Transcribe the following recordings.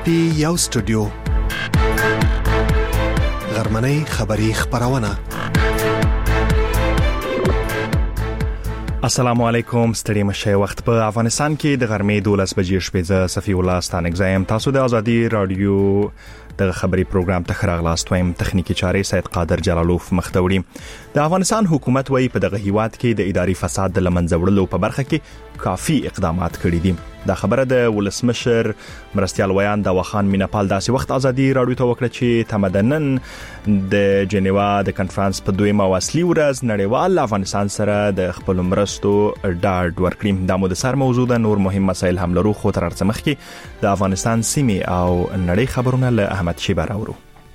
پټي یو سټوډیو غرمنۍ خبری خبرونه. السلام علیکم. ستړي مشه وخت په افغانستان کې د غرمې 12 بجې شپې صفي الله ستانګزایم. تاسو د ازادي رادیو د خبري پروګرام ته خراغلاست وایم. تخنیکی چارې سید قادر جلالوف مختوړي. د افغانستان حکومت وايي په دغه هیواد کې د اداري فساد د لمنځه وړلو په برخه کې کافي اقدامات کړي دي. دا خبره د ولسمشر مرستیال ویان د وخان مینپال داسې وخت ازادي رادیو ته وکړه چې تمدنن د جنیوا د کنفرانس په دویمه واصلي ورځ نړیوال افغانستان سره د خپل مرستو ډاډ ورکړي. دا مو د سر موضوع ده. نور مهم مسایل هم لرو، خو تر څه مخکې د افغانستان سیمې او نړۍ خبرونه له احمد شیبه راوړو.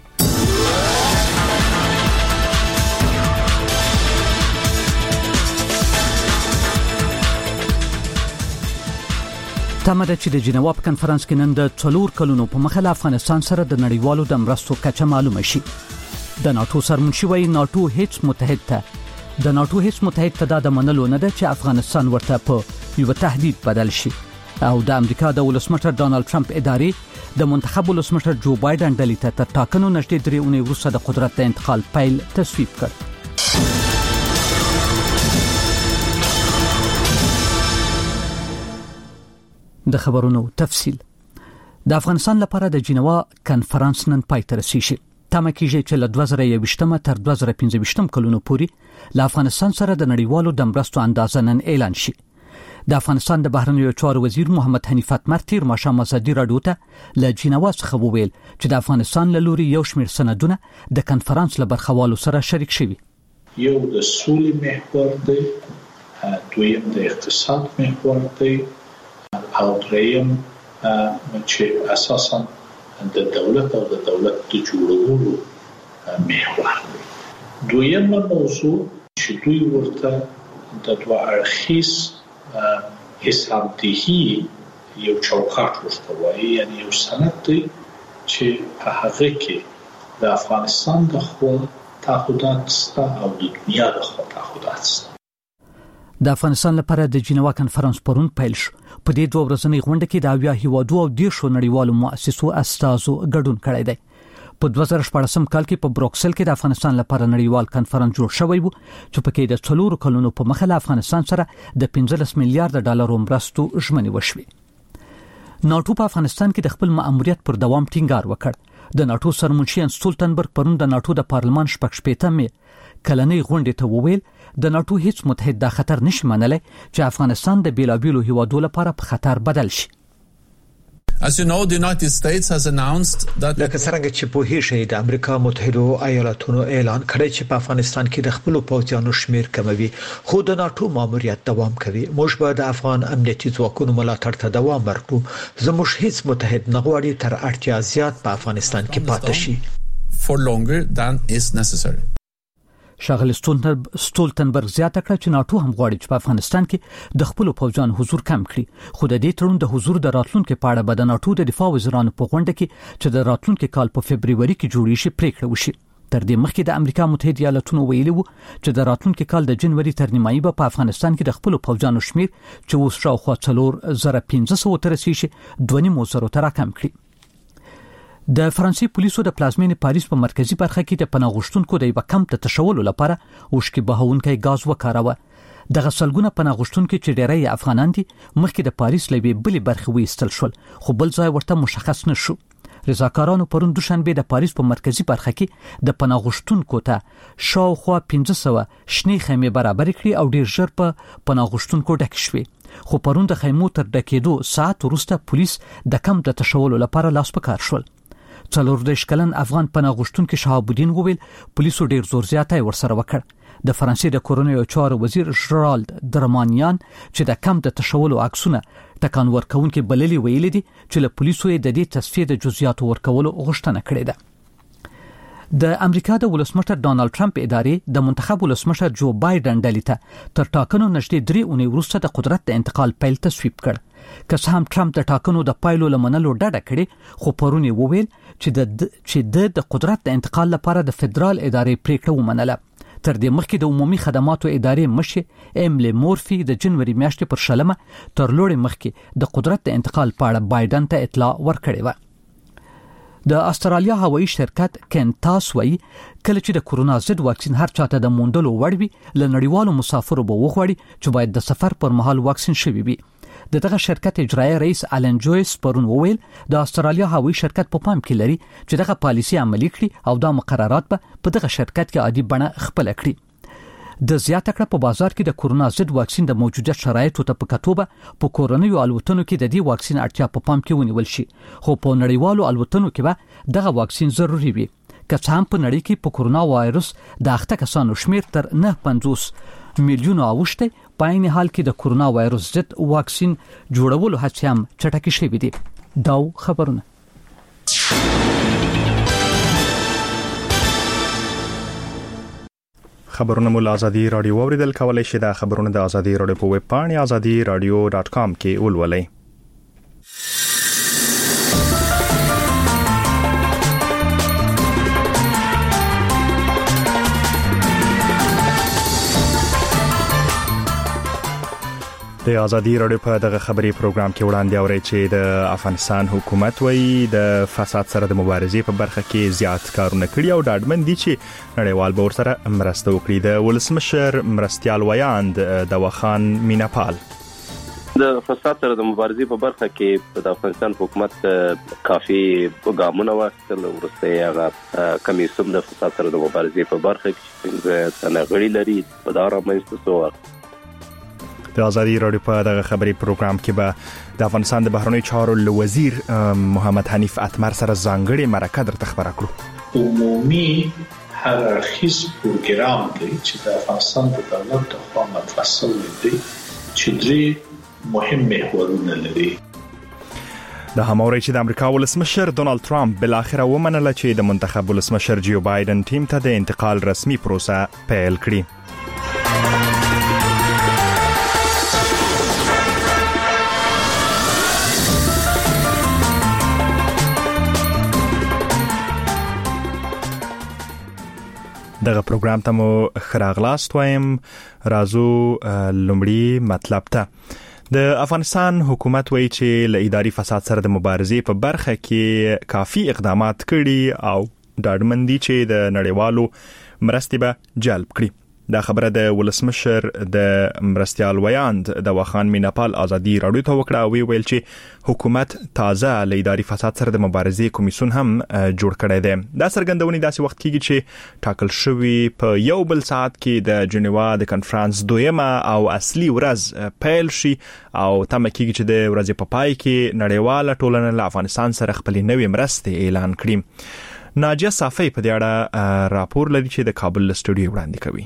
تمه چې د جنیوا په کنفرانس کې نن د 4 کلونو په مخه افغانستان سره د نړیوالو د مرستو کچه معلومه شي. د ناتو سرمنشي وایي ناتو هیڅ متحد ته د منلو نه ده چې افغانستان ورته په یو تهدید بدل شي. او د امریکا د ولسمشر ډانلډ ټرمپ ادارې د منتخب ولسمشر جو بایدن ډلې ته تر ټاکنو نږدې 3 اونۍ وروسته د قدرت د انتقال پیل تصویب کړ. د خبرونو تفصیل. د افغانستان لپاره د جنیوا کنفرانس نن پای ته رسیږي. تمه کیږي چې له 2021 تر 2025 کلونو پورې له افغانستان سره د نړیوالو د مرستو اندازه نن اعلان شي. د افغانستان د بهرنیو چارو وزیر محمد حنیف اتمر تیر ماښام ازادي رادیو ته له جنیوا څخه وویل چې د افغانستان له لوري یو شمېر سندونه د کنفرانس له برخوالو سره شریک شوي. یو د سولې محور دی، دویم د اقتصاد محور دی، او دریم چې اساسا د دولت او د دولت د جوړولو محور دی. دویمه موضوع چې دوی ورته د دوه اړخیز حسابدهي یو چوکاټ ورته وایي، یعنی یو سند دی چې په هغه کې د افغانستان د خوا تعهدات سته او د دنیا د خوا تعهدات سته. د افغانستان لپاره د جنیوا کنفرانس پرون پیل شو. په دې 2 ورځنۍ غونډه کې د 80 هیوادو او 10 نړیوالو مؤسسو استازو ګډون کړی دی. په 2014 کال کې په بروکسل کې د افغانستان لپاره نړیوال کنفرانس جوړ شوی و چې پکې د 4 کلونو په مخه له افغانستان سره د 15 میلیارډ ډالرو مرستو ژمنې وشوې. ناتو په افغانستان کې د خپل مأموریت پر دوام ټینګار وکړ. د ناتو سرمنشي سټولټنبرګ پرون د ناتو د پارلمان شپږ کلنۍ غونډې ته وویل د ناتو هیڅ متحد دا خطر نشي منلای چې افغانستان د بیلابیلو هیوادو لپاره په خطر بدل شي. As you know, the United States has announced that لکه څنګه چې په هیڅ د امریکا متحده ایالاتونو اعلان کړی چې په افغانستان کې د خپل پوځیانو شمیر کموي، خو د ناتو ماموریت دوام کوي. موږ به د افغان امنیتي ځواکونو ملاتړ ته دوام ورکړو. زموږ هیڅ متحد نه غواړي تر اړتیا زیات په افغانستان کې پاتې شي for longer than is necessary. ښاغلي سټولټنبرګ زیاته کړه چې ناتو هم غواړي چې په افغانستان کې د خپل پوځیان حضور کم کړي، خو د دې تړون د حضور د راتلونکو په اړه به د ناتو د دفاع وزیرانو په غونډه کې چې د راتلونکو کال په فبرवरी کې جوړې شي پریکړه وشي. تر دې مخکې د امریکا متحده ایالاتونو ویلي وو چې د راتلونکو کال د جنوري تر نیمایي به په افغانستان کې د خپل پوځیانو شمیر چې اوس شاوخوا 4500 ته رسیږي 2.5 ته راکم کړي. د فرانسې پولیسو د پلازمینې پاریس په مرکزی برخه کې د پناه غوښتونکو د یو کمپ ته تشولو لپاره اوښکې بهونکي غاز وکاراوه. دغه سلګونه پناه غوښتونکو چې ډېری افغانان دي مخکې د پاریس لوي بلې برخه وېستل شول، خو بل ځای ورته مشخص نشو. رضاکارانو پرون دوشنبه د پاریس په مرکزی برخه کې د پناه غوښتونکو ته شاوخوا 1500 شنې خیمې برابر کړې او ډېر ژر په پناه غوښتونکو ډک شوې. خو پرون د خیمو تر ډکېدو ساعت وروسته پولیس د کمپ د تشولو لپاره لاس په کار شول. 14 کلن افغان پناه غوښتونکي شهاب الدین وویل پولیسو ډیر زور زیاتی ورسره وکړ. د فرانسې د کورونیو چارو وزیر ژرالد درمانیان چې د کمپ د تشولو عکسونه ټکان ورکونکي بللي ویلي دي چې له پولیسو د دې تصفیه د جزئیاتو ورکولو غوښتنه کړې ده. د امریکا د ولسمشر ډانلډ ټرمپ ادارې د منتخب ولسمشر جو بایدن ډلې ته تر ټاکنو نږدې 3 اونۍ وروسته د قدرت د انتقال پیل تصویب کړ. که څه هم ټرمپ د ټاکنو د پایلو لمنلو ډډه کړې، خو پرون وویل چې د قدرت د انتقال لپاره د فدرال ادارې پریکړه ومنله. تر دې مخکې د عمومي خدماتو ادارې مشر ایملی مورفي د جنوري میاشتې پر 20 تر لوړې مخکې د قدرت د انتقال په اړه بایدن ته اطلاع ورکړې و. د استرالیا هوایي شرکت کینتاس وایي کله چې د کورونا ضد واکسین هر چاته د موندلو وړ وي لنړیوالو مسافرو به وغواړي چې باید د سفر پر مهال واکسین شوي وي. دغه شرکت اجرایی رئیس آلن جویس پرون وویل د استرالیا هوایي شرکت په پام کې لري چې دغه پالیسي عملي کړي او دا مقررات په دغه شرکت کې عادي بڼه خپل کړي. د زیاته کړه په بازار کې د کورونا ضد واکسین د موجوده شرایطو ته په کتوبه په کورونیو الوتنو کې د دې واکسین اړتیا په پام کې ونیول شي، خو په نړیوالو الوتنو کې به دغه واکسین ضروري وي. که څه هم په نړۍ کې په کورونا وایرس د اخته کسانو شمیر تر 950 میلیونو اوښته، په عین حال کې د کورونا وایرس ضد واکسین جوړولو هڅې هم چټکې شوې دي. دا خبرونه خبرونه مول ازادي رادیو اوریدل کولای شي. د خبرونه د ازادي رادیو په ویب پاڼه azadiradio.com کې ولولئ. د ازادي رادیو په دغه خبري پروګرام کې وړاندې اوري چې د افغانستان حکومت وایي د فساد سره د مبارزې په برخه کې زیات کارونه کړي او ډاډمن دي چې نړیوال به ورسره مرسته وکړي. د ولسمشر مرستیال ویاند دوا خان میناپال د فساد سره د مبارزې په برخه کې د افغانستان حکومت کافي ګامونه واخیستل. ورسته هغه کمیسیون د فساد سره د مبارزې په برخه کې څنګه غړي لري په دا رامنځته شو. د ازادي رادیو په دغه خبري پروګرام کې به د افغانستان د بهرنیو چارو وزیر محمد حنیف اتمر سره ځانګړي مرکه درته خبره کړو. عمومي هر اړخیز پروګرام دی چې د افغانستان د دولت لخوا متفصل دی چې درې مهم محورونه لري. د هماوري چې د امریکا ولسمشر ډونالد ټرمپ بل اخر ومنله چې د منتخب ولسمشر جو بایدن ټیم ته د انتقال رسمي پروسه پیل کړي. دغه پروګرام ته مو خراغلاست وایم. رازو لومړی مطلب ته د افغانستان حکومت وایي چې له اداري فساد سره د مبارزې په برخه کې کافي اقدامات کړي او ډاډمن دي چې د نړیوالو مرستې به جلب کړي. دا خبره د ولسمشر د مرستیال ویاند دوا خان میناپال ازادي رادیو ته وکړه او ویل چې حکومت تازه له اداري فساد سره د مبارزې کمیسیون هم جوړ کړی دی. دا څرګندونې داسې وخت کېږي چې ټاکل شوی په یو بل ساعت کې د جنیوا د کنفرانس دویمه او اصلي ورځ پیل شي او تمه کېږي چې د ورځې په پای کې نړیواله ټولنه له افغانستان سره خپلې نوې مرستې اعلان کړي. ناجیه صافی په دې اړه راپور لري چې د کابل له سټوډیو وړاندې کوي.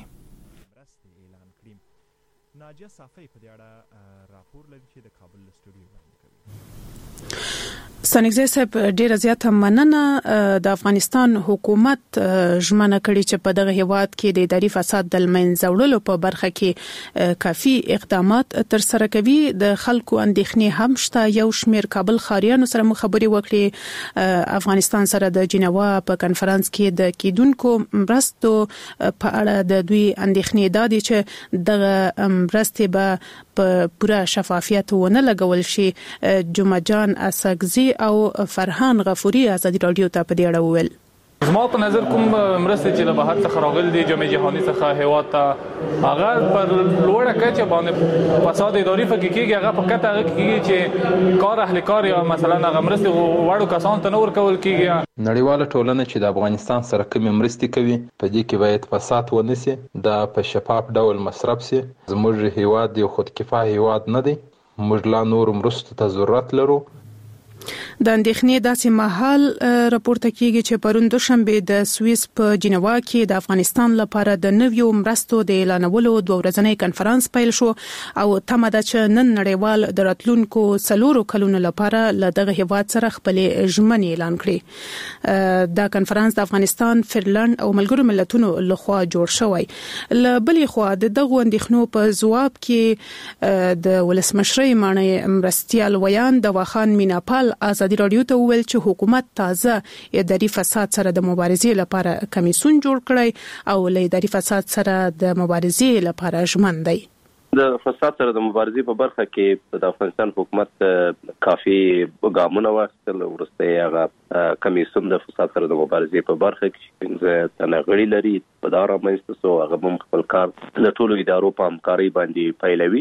سنګزی صاحب ډیره زیاته مننه. د افغانستان حکومت ژمنه کړې چې په دغه هیواد کې د اداري فساد د منځه وړلو په برخه کې کافي اقدامات تر سره کوي. د خلکو اندېښنې هم شته. یو شمېر کابل ښاریانو سره خبرې وکړې. افغانستان سره د جنیوا په کنفرانس کې د کیدونکو مرستو په اړه د دوی اندېښنې دا دي چې دغه مرستې به په پوره شفافیت ونه لګول شي. جمعه جان اساګزي او فرحان غفوري ازادي رادیو ته په دې اړه وویل. زما په نظر کوم مرستې چې له بهر څخه راغلي دي جامع جهاني څخه هیواد ته هغه پر لوړه کچه باندې فساد اداري فکر کېږي. هغه په کته هغه کېږي چې کار اهل کار یا مثلا هغه مرستې وړو کسان ته نور کول کېږي. نړیواله ټولنه چې د افغانستان سره کوم مرستې کوي په دې کې باید فساد ونسي، دا په شفاف ډول مصرف سي. زموږ هیواد یو خودکفا هیواد نه دی، موږ لا نور مرستو ته ضرورت لرو. د اندېښنې داسې مهال راپورته کیږي چې پرون دوشنبه د سویس په جنیوا کې د افغانستان لپاره د نویو مرستو د اعلانولو دوه ورځنی کنفرانس پیل شو او تمه ده چې نن نړیوال د راتلونکو 4 کلونو لپاره له دغه هیواد سره خپل ژمنې اعلان کړي. دا کنفرانس د افغانستان، فنلند او ملګرو ملتونو لخوا جوړ شوی. له بلې خوا د دغه اندېښنو په ځواب کې د ولسمشرۍ معنی مرستیال ویان دوا خان میناپال ازادي رادیو ته وویل چې حکومت تازه اداري فساد سره د مبارزې لپاره کمیسیون جوړ کړی او له اداري فساد سره د مبارزې لپاره ژمن دی. د فساد سره د مبارزې په برخه کې د افغانستان حکومت کافي ګامونه واخیستل. وروسته هغه کمیسیون د فساد سره د مبارزې په برخه کې څنګه تنغړی لري په دا رامنځته سو هغه هم خپل کار د ټولو ادارو په همکارۍ باندې پیلوي.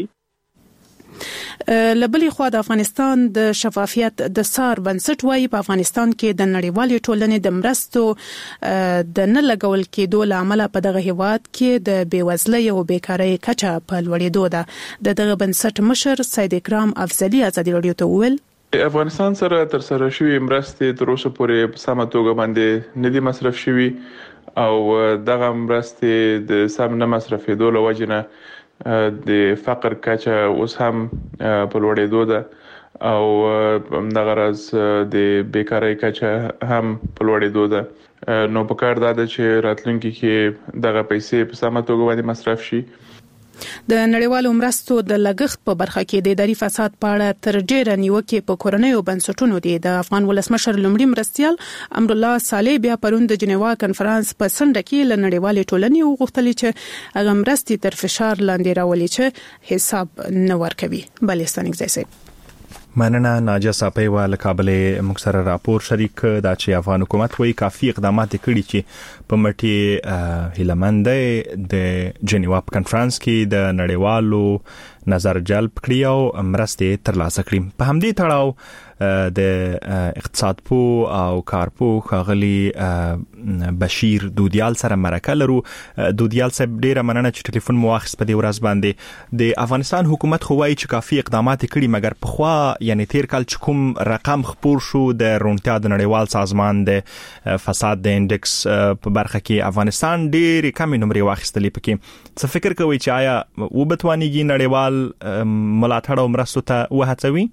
لبلې خوا د افغانستان د شفافیت د سار بنسټ وايي په افغانستان کې د نړیوالې ټولنې د مرستو د نه لګول کېدو لامل په دغه هیواد کې د بیوزلۍ او بیکارۍ کچه په لوړېدو ده. دغه بنسټ مشر سید اکرام افضلی ازادي رادیو ته وویل افغانستان سره تر سره شوی مرستې تر اوسه پورې په سمه توګه باندې نه دي مصرف شوی او دغه مرستې د سم نه مصرفېدو له وجې نه د فقر کچه اوس هم په لوړېدو ده او دغه راز د بیکارۍ کچه هم په لوړېدو ده. نو په کار ده چې راتلونکي کې دغه پیسې په سمه توګه باندې مصرف شي. د نړیوالو مرستو د لګښت په برخه کې د اداري فساد په اړه تر ډیره نیوکې په کورنیو بنسټونو دي. د افغان ولسمشر لومړي مرستیال امرالله صالح بیا پرون د جنیوا کنفرانس په سنډه کې له نړیوالې ټولنې وغوښتل چې هغه مرستې تر فشار لاندې راولي چې حساب نه ورکوي. بلستان ایگزای مننه ناجا صاحب ول کابل مکسر راپور شریک دا چې افغان حکومت وایي کافي اقدامات کړي چې په مټي هیلمنده د جنیوا کنفرانس کې د نړیوالو نظر جلب کړی او مرستې ترلاسه کړي. په همدې تړاو د اقتصاد پو او کارپو خاغلی بشیر دودیال سره مرکه لرو. دودیال صاحب ډیره مننه چې ټلیفون مو واخیست په دې ورځ باندې. د افغانستان حکومت خو وایي چې کافي اقدامات کړي مګر په خوا یعنی تیر کال چې کوم رقم خپور شو د رونټیا د نړیوال سازمان د فساد د انډکس په برخه کې افغانستان ډیر کم نمرې واخیستلې. پکې څه فکر کوي چې آیا وبتوانیږي نړیوال ملاتړ او مرستو ته وهڅوي؟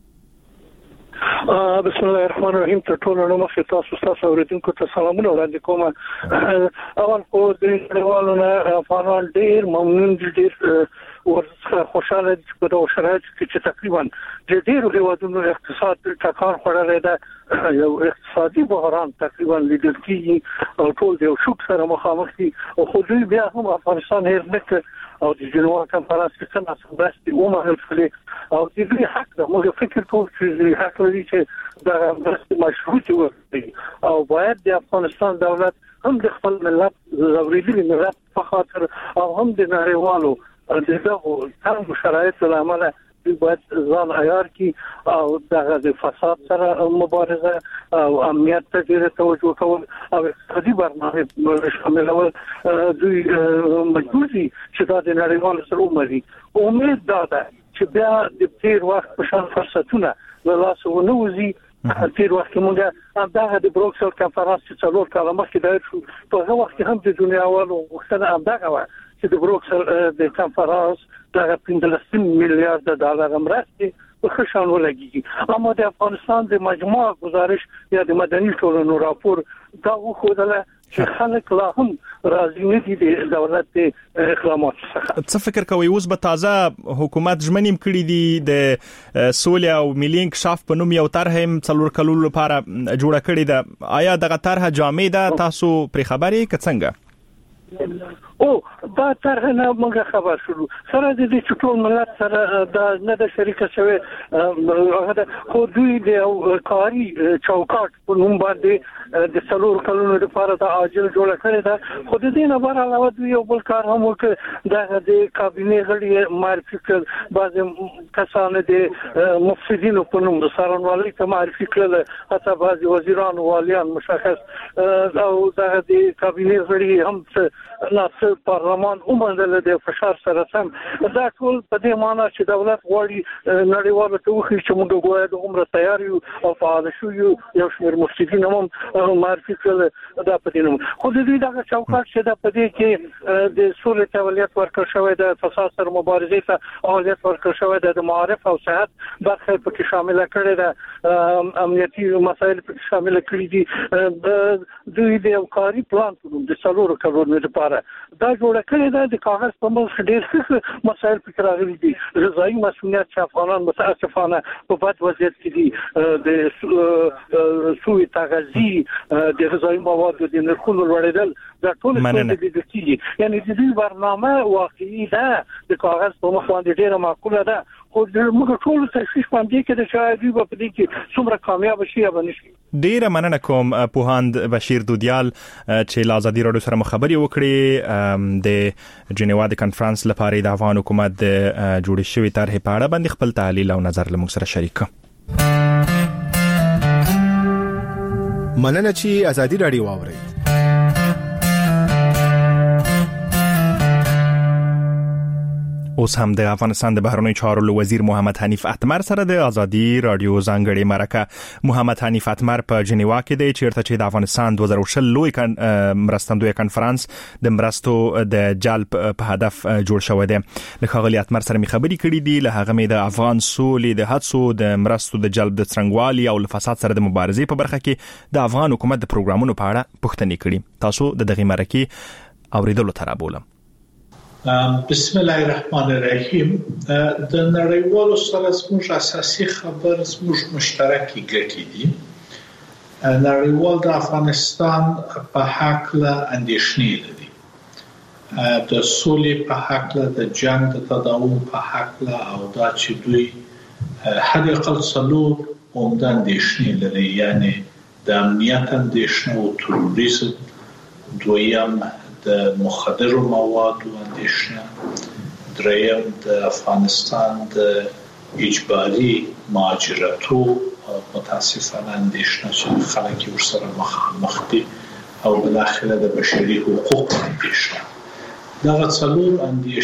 بسم الله الرحمن الرحیم. ته ټول نو مخه تاسو اوریدونکو ته سلامونه وړاندې کوم. اول خو د نړیوالو نه افغانان ډیر ممنون دي، ډیر ورڅخه خوشاله دي په دغه شرایطو کې چې تقریبا د ډیرو هیوادونو اقتصاد ټکان خوړلی ده. یو اقتصادي بحران تقریبا لیدل کېږي او ټول د یو شوک سره مخامخ دي او خو دوی بیا هم افغانستان هېر نه کړ او د جنیوا کنفرانس کې څنګه مرستې ومنل شولې او د دوی حق ده. موږ فکر کوو چې دوی حق لري چې دغه مرستې مشروطې وکړي او باید د افغانستان دولت هم د خپل ملت ضروري ملت په خاطر او هم د نړیوالو دغه تنګ شرایطو له امله دوی باید ځان عیار کړي او دغه د فساد سره مبارزه او امنیت ته ډېره توجه کول او اقتصادي برنامه شاملول دوی مجبور دي چې دا د نړیوالو سره ومري. امید دا ده چې بیا د تیر وخت په شان فرصتونه له لاسه ونه وځي. تیر وخت موږ دغه د بروکسل کنفرانس چې څلور کاله مخکې دا شو په هغه وخت هم د دنیاوالو غوښتنه همدغه وه چې د بروکسل د کنفرانس دغه 15 میلیارډ ډالر مرستې په ښه شان ولګېږي. اما د افغانستان د مجموعه گزارش یا د مدني ټولنو راپور دا وښودله چې خلک لا هم راضي نه دي د دولت د اقداماتو څخه. څه فکر کوئ اوس به تازه حکومت ژمنې کړي دي د سولې او ملي انکشاف په نوم یو طرحه هم څلور کلونو لپاره جوړه کړې ده؟ آیا دغه طرحه جامع ده؟ تاسو پرې خبر یې که څنګه؟ دا طرح نه موږ خبر شو سره د دې ټول ملت سره دا نه د شریک شوی خو دوی د کاری چوکاټ په نوم باندې د څلور کلونو لپاره د عاجل جوړ کړی دا خو د دې نه بهر علاوه دوی یو بل کار هم وکړ د کابینه غړي معرفي کړ. بعض کسان د مفسدینو په نوم سرانوالي ته معرفي کړل، حتی بعض وزیران او والیان مشخص او د کابینه غړي هم ناصر پارلمان ومنل د فشار سره سم. دا ټول په دې معنی چې دولت غواړي نړیوالو ته وخی چې موږ غواړو د عمر تیار یو او فعال شو یو شمېر مفسدین هم معرفي کړل دا په دې نوم. خو د دې دغه چوکاټ چې دا په دې کې د سولې تولید ورکړ شوی د فساد سره مبارزې ته اولویت ورکړ شوی د معارف او صحت برخه پکې شامل کړي ده، امنیتي مسایل پکې شامل کړي دي. دوی د یو کاری پلان د څلورو کلونو لپاره دا جوړ کړی دا د کاغذ په مخ ډېر څه مسایل پکې راغلي دي. غذایي مسؤلیت چې افغانان متاسفانه په بد وضعیت کې دي، د سوء تغذیه، د غذایي موادو د نرخونو لوړېدل د ټول څه د کیږي یعنی د دې برنامه واقعي ده د کاغذ په مخ باندې ډیره معقوله ده خو موږ ټول تشویش باندې کې د شاهدي په دې کې څومره کامیاب شي یا بنشي. ډیره مننه کوم پوهاند بشیر دودیال چې له ازادي رادیو سره خبرې وکړې د جنیوا د کانفرنس لپاره د افغان حکومت د جوړې شوې طرحې په اړه باندې خپل تحلیل او نظر له موږ سره شریک کړ. مننه چې ازادي رادیو واوري. اوس هم د افغانستان د بهرنیو چارو وزیر محمد حنیف اتمر سره د ازادي رادیو ځانګړي مرکه. محمد حنیف اتمر په جنیوا کې دی چیرته چې د افغانستان 2020 لوی مرستندوی کانفرنس د مرستو د جلب په هدف جوړ شوی دی. له ښاغلي اتمر سره می خبرې کړې دي، له هغه می د افغان سولې د هڅو د مرستو د جلب د څرنګوالي او له فساد سره د مبارزې په برخه کې د افغان حکومت د پروګرامونو په اړه پوښتنې کړې. تاسو د دغه مرکه اوریدلو ته رابولم. بسم الله الرحمن الرحیم. د نړیوالو سره زموږ اساسي خبر زموږ مشترکي ګټې دي. نړیوال د افغانستان په حق له اندېښنې لري، د سولې په حق له، د جنگ د تداوم په حق له، او دا چې دوی حد اقل څلور عمده اندېښنې لري، یعنی د امنیت اندېښنه او تروریزم، دویم د مخدرو موادو اندېښنه، دریم د افغانستان د اجباري مهاجرتو متاسفانه اندېښنه چې خلک ورسره مخ دي، او بالاخره د بشري حقوقو اندېښنه. دغه څلور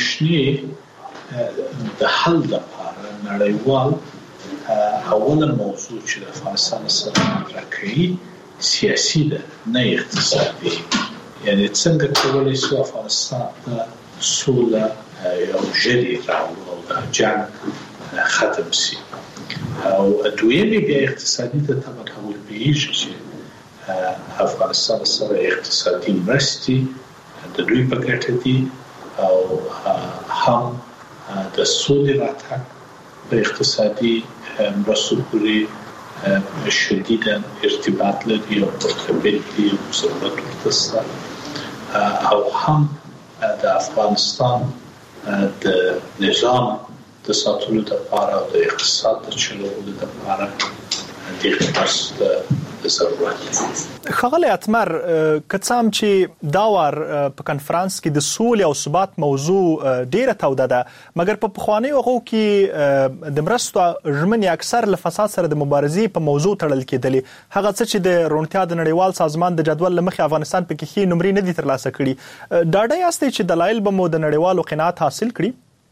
اندېښنې د حل لپاره نړیوال اوله موضوع چې د افغانستان سره مطرح کوي سیاسي ده، نه اقتصادي. یعنی څنګه کولای شو افغانستان ته سوله او ژغوري او د جنگ ختم شي. او دویمه بیا اقتصادي ته طبعا هغه پیږي چې افغانستان سره اقتصادي مرستې د دوی په ګټه دي، او هم د سولې راتګ په اقتصادي مرستو پورې شدیدا ارتباط لري او مرتبط دي او ضرورت ورته، او هم د افغانستان د نظام د ساتلو لپاره او د اقتصاد د چلولو لپاره دغه مرستو د ضرورت دی. ښاغلی اتمر، که څه هم چې دا وار په کانفرنس کې د سولې او ثبات موضوع ډیره توده ده، مګر په پخوانیو هغو کې د مرستو ژمنې اکثر له فساد سره د مبارزې په موضوع تړل کېدلې. هغه څه چې د روڼتیا د نړیوال سازمان د جدول له مخې افغانستان پکې ښې نمرې نه دي ترلاسه کړي. ډاډه یاستئ چې دلایل به مو د نړیوالو قناعت حاصل کړي؟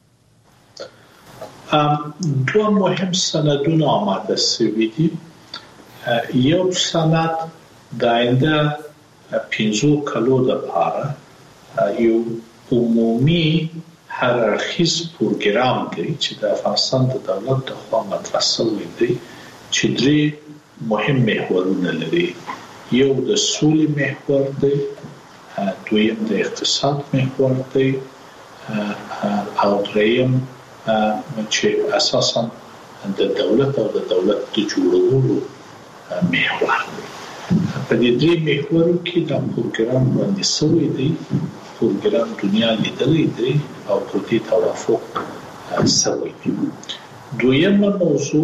دوه مهم سندونه آماده شوي دي. یو سند د آینده 15 کلو لپاره یو عمومي هررخیز پروګرام دی چې د افغانستان د دولت د خوا مطرح شوی دی، چې درې مهم محورونه لري. یو د سولې محور دی، دویم د اقتصاد محور دی، او دریم چې اساسا د دولت او د دولت د جوړولو محور. په دې درې محورو کې دا پروګرام باندې شوی دی. پروګرام دنیا لیدلی دی او په دې توافق شوی دی. دویمه موضوع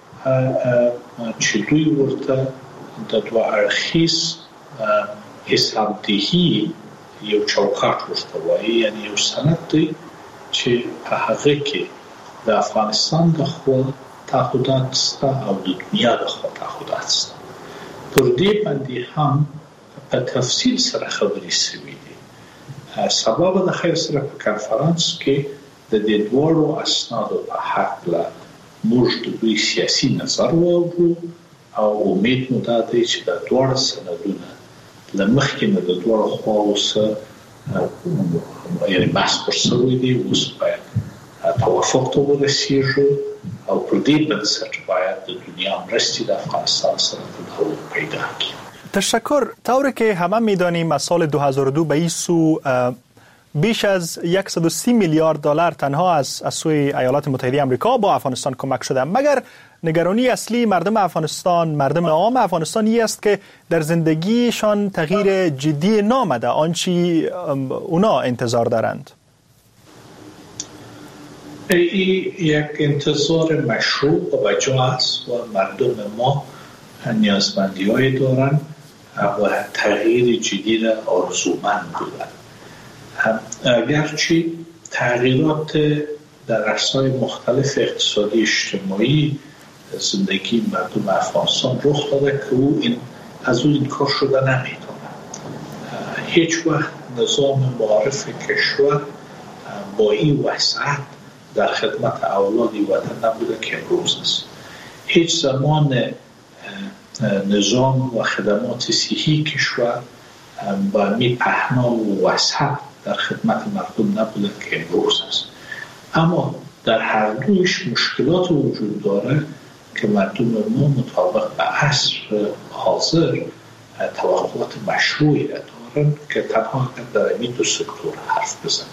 چې دوی ورته د دوه اړخیز حسابدهي یو چوکاټ ورته وایي، یعنی یو سند دی چې په هغه کې د افغانستان د خوا تعهدات شته او د دنیا د خوا تعهدات شته. پر دې باندې هم په تفصیل سره خبرې شوې دي. سبب د خیر سره په کانفرنس کې د دې دوړو اسنادو په حق له موږ د دوی سیاسي نظر واورو، او امید مو دا دی چې د دوړو سندونه له مخکې نه د دوړو خواو سره یعنی بحث پر شوی دی، اوس باید توافق ته ورسیږو، او پر دې بنسټ باید د دنیا مرستې د افغانستان سره تداوم پیدا کړي. تشکر. طور که همه میدانیم از سال 2002 به این سو بیش از 130 میلیارد دلار تنها از سوی ایالات متحده آمریکا با افغانستان کمک شده. مگر نگرانی اصلی مردم عام افغانستان است که در زندگیشان تغییر جدی نامده، آنچه اونا انتظار دارند؟ این یک انتظار مشروع و جا است و مردم ما نیازمندی‌های دارند و تغییر جدی را آرزومند بودند. اگرچه تغییرات در عرصه‌های مختلف اقتصادی اجتماعی زندگی مردم افغانستان رخ داده که از او انکار شده نمی‌تواند. هیچ وقت نظام معارف کشور با این وسعت در خدمت اولاد وطن نبوده که امروز است. هیچ زمان نظام و خدمات صحی کشور با می پهنا و وسعت در خدمت مردم نبوده که امروز است. اما در هر دویش مشکلات وجود داره که مردم ما مطابق به عصر حاضر توقعات مشروعی را دارن که تنها در این دو سکتور حرف بزنیم.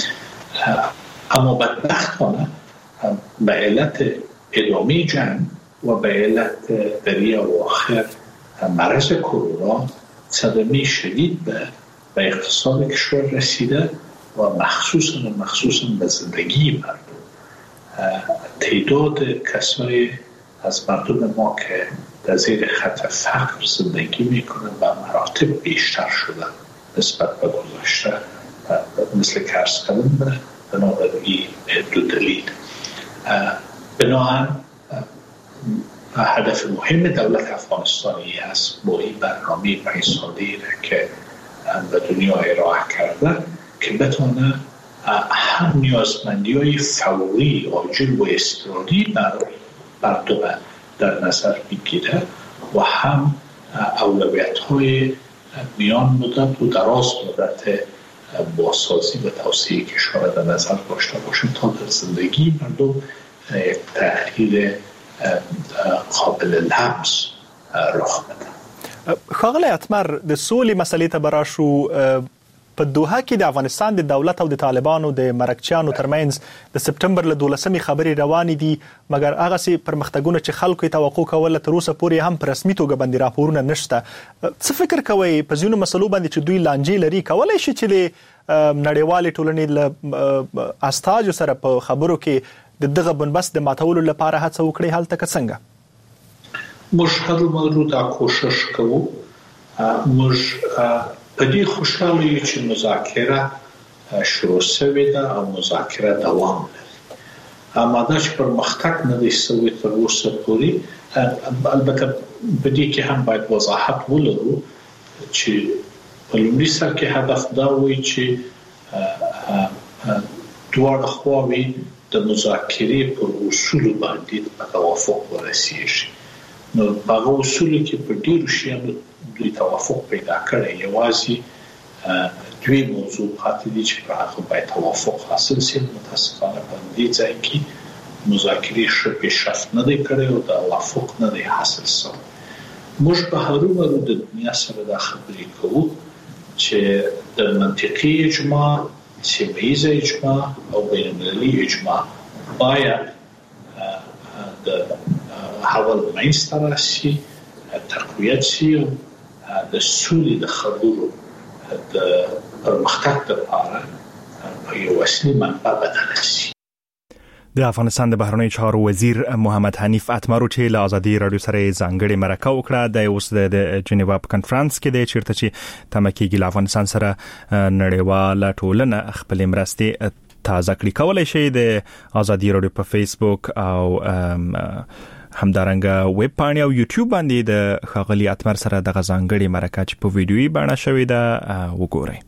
اما بدبختانه به علت ادامه جنگ و به علت در اواخر مرض کرونا صدمه شدید به اقتصاد کشور رسیده و مخصوصا به زندگی مردم. تعداد کسایی از مردم ما که در زیر خط فقر زندگی میکنن به مراتب بیشتر شده نسبت به گذشته، مثل که عرض کردم بنابراین دو دلیل. بنابراین هدف مهم دولت افغانستانی است با این برنامه 5 ساله‌ای که به دنیا ارائه کرده که بتونه هم نیازمندی‌های فوری، عاجل و اضطراری مردم در نظر بگیره و هم اولویت‌های میان مدت و دراز مدت بازسازی و توسعه کشور در نظر داشته باشیم تا در زندگی مردم یک تغییر قابل لمس رخ بده. ښاغلی اتمر، د سولې مسلې ته به راشو. په دوحه کې د افغانستان د دولت او د طالبانو د مرکچیانو ترمنځ د سپټمبر له 12مې خبرې روانې دي، مګر هغسې پرمختګونه چې خلکو یې توقع کوله تر اوسه پورې هم په رسمي توګه باندې راپورونه نشته. څه فکر کوئ په ځینو مسلو باندې چې دوی لانجې لري کولی شي چې د نړیوالې ټولنې له استازو سره په خبرو کې دغه بنبست د ماتولو لپاره هڅه وکړي؟ هلته که څنګه؟ موږ هرومرو دا کوشش کوو. موږ په دې خوشحاله یو چې مذاکره شروع شوې ده او مذاکره دوام لري. اما دا چې پرمختګ نه دی شوی تر اوسه پورې، البته په دې کې هم باید وضاحت ولرو چې په لومړي سر کې هدف دا وي چې دواړه خواوې د مذاکرې پر اصولو باندې په توافق ورسیږي. نو په هغه اصولو کې په ډیرو شیانو دوی توافق پیدا کړی. یوازې دوی موضوع پاتې دي چې په هغه باید توافق حاصل شي. متاسفانه په دې ځای کې مذاکرې ښه پیشرفت نه دی کړی او توافق نه دی حاصل شوی. موږ په هرومرو د دنیا سره دا خبرې کوو چې د منطقي اجماع، سیمه‌ییزه اجماع او بین‌المللي اجماع باید د حول منځته راشي، تقویت شي او د سولې د خبرو د پرمختګ لپاره په یو اصلي منبع بدل شي. د افغانستان د بهرنیو چارو وزیر محمد حنیف اتمر چې له ازادي رادیو سره ځانګړې مرکه وکړه د اوس د جنیوا په کانفرنس کې د چیرته چې تمکیږي له افغانستان سره نړیواله ټولنه خپل مرستې تازه کړي. کولای شي د ازادي رادیو په فیسبوک او همدارنګه ویب پاڼې او یوټیوب باندې د ښاغلي اتمر سره د ځانګړې مرکه چې په ویډیویي بڼه شوې ده وګورئ.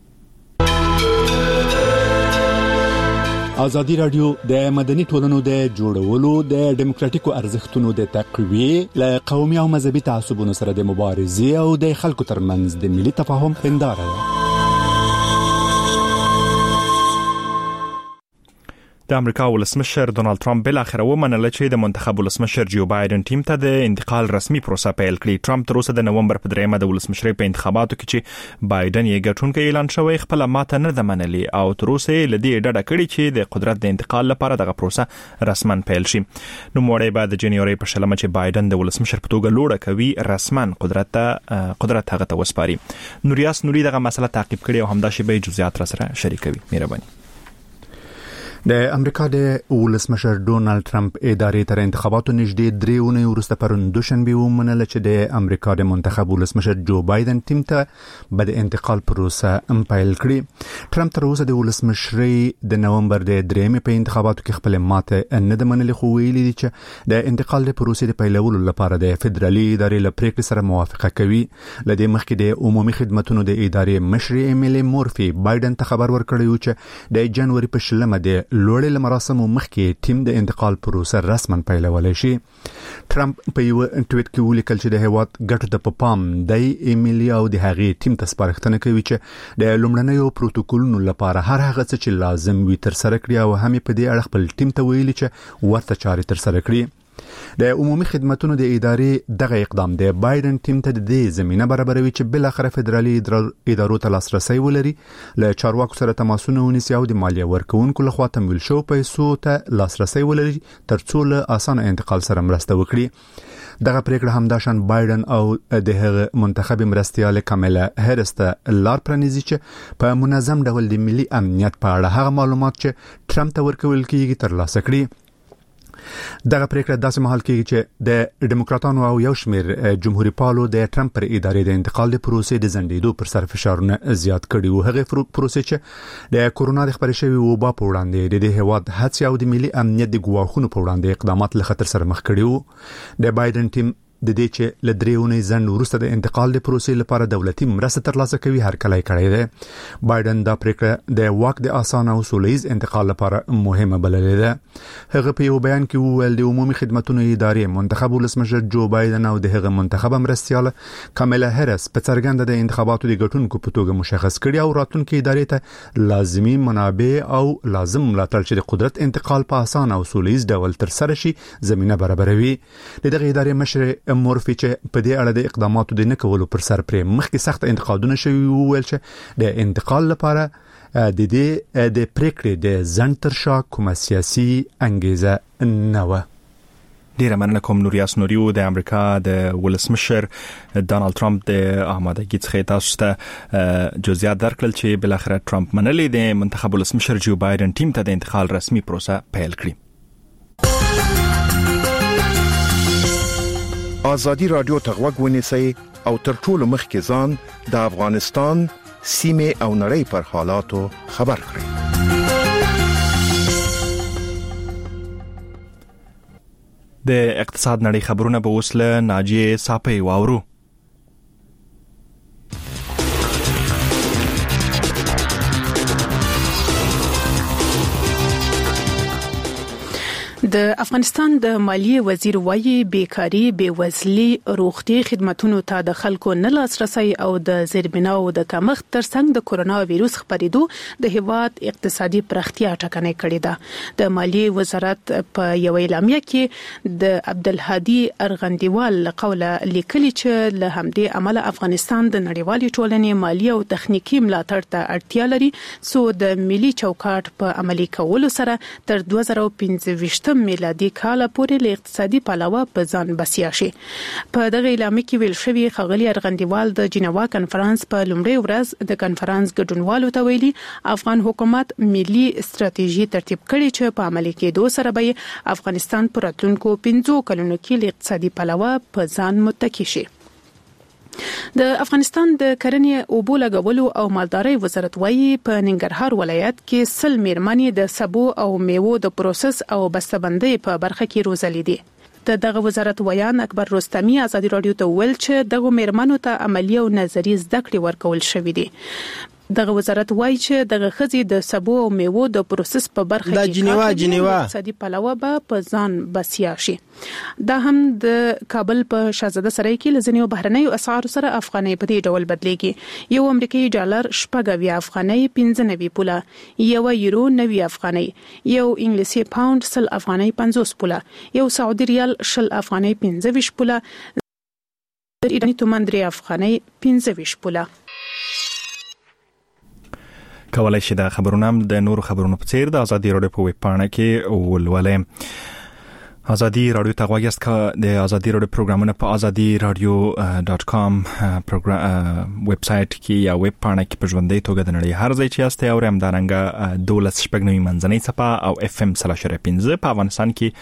ازادي رادیو د مدني ټولنو د جوړولو د ډیموکراټیکو ارزښتونو د تقویه له قومي او مذهبي تعصبونو سره د مبارزې او د خلکو ترمنځ د ملي تفاهم هنداره ده. د امریکا ولسمشر ډونالد ټرمپ بل اخر ومنل چې د منتخب ولسمشر جو بایدن ټیم ته د انتقال رسمي پروسه پیل کړي. ټرمپ تر اوسه د نومبر په 3 د ولسمشرۍ په انتخاباتو کې چې بایدن یې ګټونکی اعلان شوی خپل ماته نه ده منلي او تر اوسه لدی ډډه کړې چې د قدرت د انتقال لپاره دغه پروسه رسمن پیل شي. نو موړی بعد د جنوري په شلمه چې بایدن د ولسمشر په توګه لوړه کوي رسمن قدرت هغه ته وسپاري. نوریاس نوري دغه مسله تعقیب کړي او همدا شی به جزئیات را سره شریکوي. مهرباني. د امریکا د ولسمشر ډونالد ټرمپ ادارې تر انتخاباتو نږدې 3 اونۍ وروسته پرون دوشنبه ومنله چې د امریکا د منتخب ولسمشر جو بایدن ټیم ته به د انتقال پروسه پیل کړي. ټرمپ تر اوسه د ولسمشرۍ د نومبر د 3 په انتخاباتو کې خپل ماته نه د منلي خو ویلي دي چې د انتقال د پروسې د پیلولو لپاره د فدرالي ادارې له پریکړې سره موافقه کوي. لدې مخکې د عمومي خدماتو د ادارې مشر ایمیلی مورفي بایدن ته خبر ورکړی و چې د جنوري په شلمه د لوړې لمراسمو مخکې ټیم د انتقال پروسه رسمن پیلولای شي. ټرمپ په یو ټویټ کې ولیکل چې د هیواد ګټه د پام د ایمیلی او د هغې ټیم ته سپارښتنه کوي چې د لومړنیو پروتوکولونو لپاره هر هغه څه چې لازم وي تر سره کړي او هم په دې اړه خپل ټیم ته ویلي چې ورته چارې تر سره کړي. د عمومي خدماتو د ادارې دغه اقدام د بایدن ټیم ته د زمينه برابروي چې بل اخر فدرالي ادارو ته لاسرسي ولري، له چارواکو سره تماسونه ونیسي او د مالیه ورکونکو لخوا تمویل شو پیسو ته لاسرسي ولري ترڅو له اسانه انتقال سره مرسته وکړي. دغه پریکړه همداشان بایدن او د هغه منتخب مرستيال کاملا هریس ته لار پرانیزي چې په منظم ډول د ملي امنیت په اړه هغه معلومات چې ټرمپ ته ورکول کیږي ترلاسه کړي. دغه پریکړه داسې مهال کېږي چې د ډیموکراتانو او یو شمېر جمهوریت پالو د ټرمپ پر ادارې د انتقال د پروسې د ځنډېدو پر سر فشارونه زیات کړي وو. هغه پروسې چې د کورونا د خپرې شوی وبا په وړاندې د هیواد هڅې او د ملي امنیت د ګواښونو په وړاندې اقدامات له خطر سره مخ کړي وو. د بایدن ټیم د دې چې له 3 اونۍ ځنډ وروسته د انتقال د پروسې لپاره دولتي مرسته ترلاسه کوي هر کله کړی دی. بایدن دا پریکړه د واک د اسانه او سولهییز انتقال لپاره مهمه بللې ده. هغه په یو بیان کې وویل د عمومي خدماتو ادارې منتخب ولسمشر جو بایدن او د هغه منتخب مرستيال کاملا هریس په څرګنده د انتخاباتو د ګټونکو په توګه مشخص کړي او راتلونکي ادارې ته لازمي منابع او لازم ملاتړ چې د قدرت انتقال په اسانه او سولهییز ډول تر سره شي زمينه برابروي. دغه ادارې مشر مورفي چې په دې اړه د اقداماتو د نکولو پر سر پرې مخکې سخت انتقادونه شوي وویل چې د انتقال لپاره د دې د پریکړې د ځنډ تر شا کومه سیاسي انګیزه نه و. ډیره مننه کوم نوریاس نوریو د امریکا د ولسمشر ډونالد ټرمپ د آمادګۍ څخه تاسو ته جزئیات درکړل چې بل اخر ټرمپ منلې د منتخب ولسمشر جو بایدن ټیم ته د انتقال رسمي پروسه پیل کړي. آزادی رادیو تغوږ ونیسئ او تر ټولو مخکې ځان د افغانستان سیمه او نړۍ پر حالاتو خبر کړئ. د اقتصاد نړۍ خبرونه به اوس له ناجیه صافی واورو. د افغانستان د مالیې وزیر وایي بیکاری، بیوزلي، روغتي خدماتو ته د خلکو نه لاسرسي او د زیربناو د کمښت ترڅنګ د کورونا وایروس خپرېدو د هیواد اقتصادي پرختیا ټکنۍ کړې ده. د مالیې وزارت په یو اعلامیه کې د عبدالهادي ارغندیوال قوله لیکلي چې له همدې عمله افغانستان د نړیوالې ټولنې مالی او تخنیکی ملاتړ ته اړتیا لري څو د ملي چوکاټ په عملي کولو سره تر 2025 میلادي کال پورې له اقتصادي پلوه په ځان بسیا شي. په دغه اعلامیه کې ویل شوی ښاغلي ارغندیوال د جنیوا کنفرانس په لومړۍ ورځ د کنفرانس ګډونوالو ته ویلي افغان حکومت ملي ستراتیژي ترتیب کړي چې په عملي کېدو سره به افغانستان پر راتلونکو 15 کلونو کې له اقتصادي پلوه په ځان متکی شي. د افغانستان د کرنې اوبو لګولو او مالدارۍ وزارت وایي په ننګرهار ولایت کې 100 میرمنې د سبو او میوو د پروسس او بسته‌بندۍ په برخه کې روزلې دي. دغه وزارت ویان اکبر رستمی آزادی رادیو ته ویل چې دغه میرمنو ته عملی او نظری زده کړې ورکول شوې دي. دغه وزارت وایي چې دغه خزي د سبو او میوو د پروسس په برخه کې جنیوا اقتصادي پلوه په ځان بسیا شي. دا هم د کابل په شاهزاده سرای کې لزنیو بهرنیو اسعار سره افغاني په دې ډول بدلېږي. یو امریکایي ډالر 90 افغاني 95 پوله، یو یورو 90 افغاني، یو انګلیسي پاوند 100 افغاني 50 پوله، یو سعودي ریال 20 افغاني 25 پوله، د ایرانی تومان 3 افغاني 25 پوله. کولای شي دا خبرونه د نورو خبرونو په څیر د ازادي رادیو په ویب پاڼه کې ولولئ. ازادي رادیو ته غواړئ چې د ازادي رادیو پروګرامونه په azadiradio.com ویب سټ کې یا ویب پاڼه کې په ژوندۍ توګه د نړۍ هر ځای چې یاست او هم دارنګه 12 شپږ نوي منځنۍ صفه او FM 3.5 په افغانستان کې